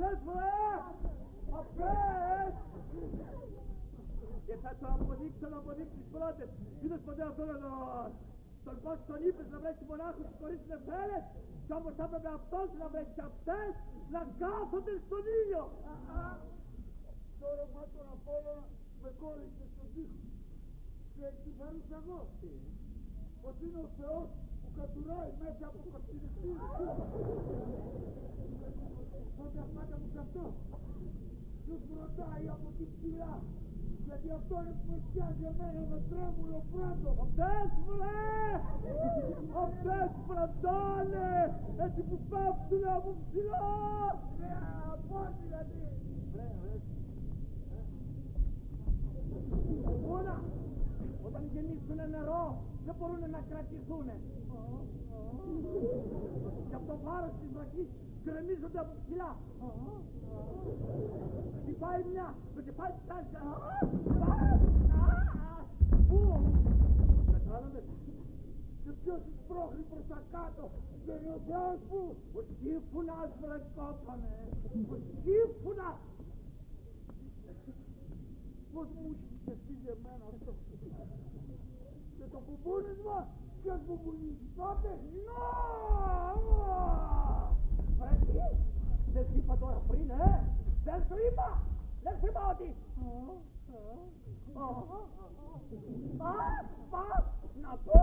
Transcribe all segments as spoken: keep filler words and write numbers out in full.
Αυτές βρε! Αυτές! Και θα το αποδείξω να αποδείξεις πρώτες. Είδες ποτέ αυτόν τον κόσμο τον είπες να βρέξει μονάχους χωρίς νεφέλες κι όμως θα έπρεπε αυτός να βρέξει αυτές να κάθονται στον ήλιο. Το όνομα των Απόλλωνα με κόλλησε στον τοίχο. Και τι φέρουσα εγώ. Ότι είναι ο Θεός που κατουράει μέσα από το κτηνιστήριο. Τότε απάντα μου σε αυτό. Τους ρωτάει από την ψηλά. Γιατί αυτό είναι που με πιάζει εμένα με τρέμουλο πρώτο. Αυτές βρε! Αυτές φροντάνε! Έτσι που πέφτουνε από ψηλά! Ναι, πώς δηλαδή. Βρε, βρε. Όλα, όταν γεννήσουνε νερό, δεν μπορούνε να κρατηθούνε. Και από το βάρος της βραχής γκρεμίζονται από ψηλά. Χτυπάει μια, το κεφάλι της άλλης. Πού? Κατάλαβες? Και ποιος τους πρόχνει προς τα κάτω. Δεν είναι ο Θεός που. Ο Σκύφουνας βρε κόπανε. Ο Σκύφουνας. Πώς μου έχει ξεφύγει εμένα αυτό. Και το μπουμπούνισμα. Ποιος μπουμπουνίζει τότε. Νο! Βρε τι? Δεν σου είπα τώρα πριν, ε! Δεν σου είπα! Δεν σου είπα ότι... Α, πα, να πω!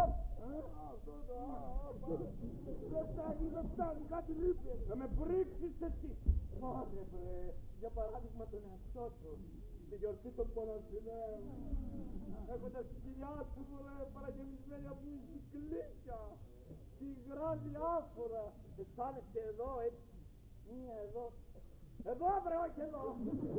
Δεν φτάνει, δεν φτάνει, κάτι λείπει. Θα με πρίξεις εσύ. Ωραία βρε, για παράδειγμα τον εαυτό σου. Τη γιορτή των Παναθηναίων. Έχω τα σκυλιά σου βρε, παραγεμισμένοι από μυστικλίκια. Υγρά διάφορα. Αισθάνεσαι εδώ έτσι. Μία εδώ. Εδώ βρε, όχι εδώ.